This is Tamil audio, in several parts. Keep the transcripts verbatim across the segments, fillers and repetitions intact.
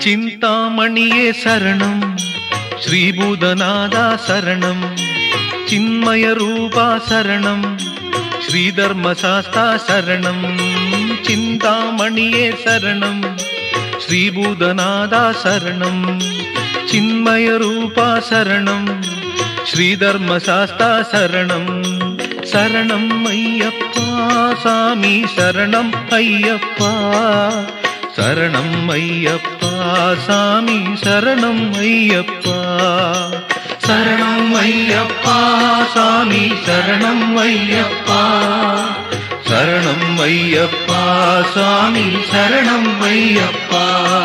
चिंतामणिये शरणं श्रीभूतनादा शरणं चिन्मय रूपा शरणं श्रीधर्मशास्ता शरणं चिंतामणिये शरणं श्रीभूतनादा शरणं चिन्मय रूपा शरणं श्रीधर्मशास्ता शरणं शरणं अय्यप्पा स्वामी शरणं अय्यप्पा शरणं अय्यप्पा स्वामी शरणं अय्यप्पा शरणं अय्यप्पा स्वामी शरणं अय्यप्पा शरणं अय्यप्पा स्वामी शरणं अय्यप्पा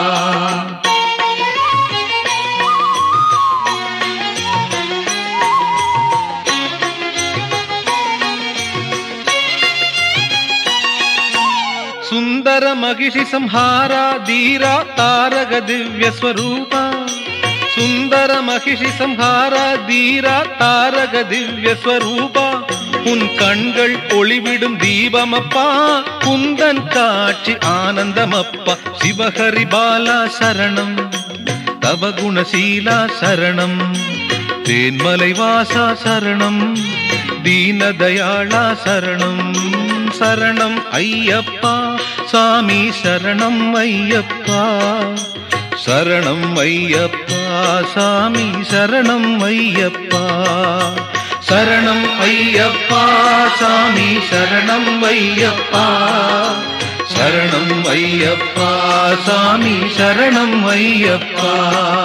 सुंदर महिषि संहारा धीरा तारक दिव्य स्वरूपा सुंदर महिषि संहारा धीरा तारक दिव्य स्वरूपा उन कण्गल ओलिविडुम दीपमप्पा कुंदन काट्सी आनंदमप्पा शिवहरि बाला शरणं तव गुणशीला शरणं तेन्मलै वासा शरणं दीनदयाळा शरणं शरणं अय्यप्पा स्वामी शरणं अय्यप्पा शरणं अय्यप्पा स्वामी शरणं अय्यप्पा शरणं अय्यप्पा स्वामी शरणं अय्यप्पा शरणं अय्यप्पा स्वामी शरणं अय्यप्पा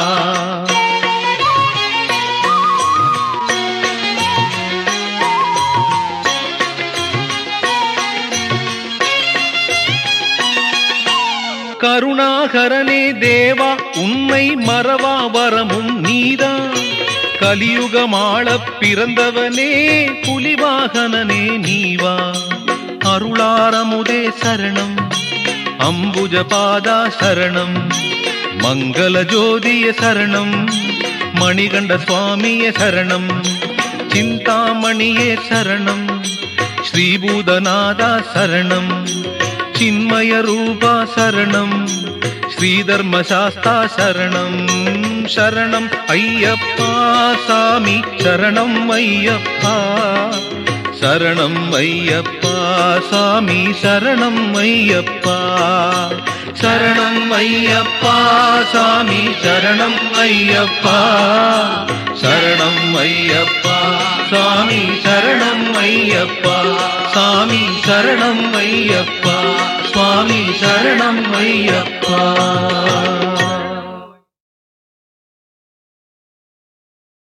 கருணாகரனே தேவா உன்னை மறவா வரமும் நீதா கலியுகமாளப் பிறந்தவனே புலிவாகனனே நீவா அருளாரமுதே சரணம் அம்புஜபாதா சரணம் மங்கள ஜோதிய சரணம் மணிகண்ட சுவாமிய சரணம் சிந்தாமணியே சரணம் ஸ்ரீபூதநாதா சரணம் चिन्मय रूपा शरणं श्रीधर्मशास्ता शरणं शरणं अय्यप्पा स्वामी शरणं अय्यप्पा शरणं अय्यप्पा स्वामी शरणं अय्यप्पा शरणं अय्यप्पा स्वामी शरणं अय्यप्पा शरणं अय्यप्पा स्वामी शरणं अय्यप्पा स्वामी शरणं अय्यप्पा स्वामी शरणं अय्यप्पा।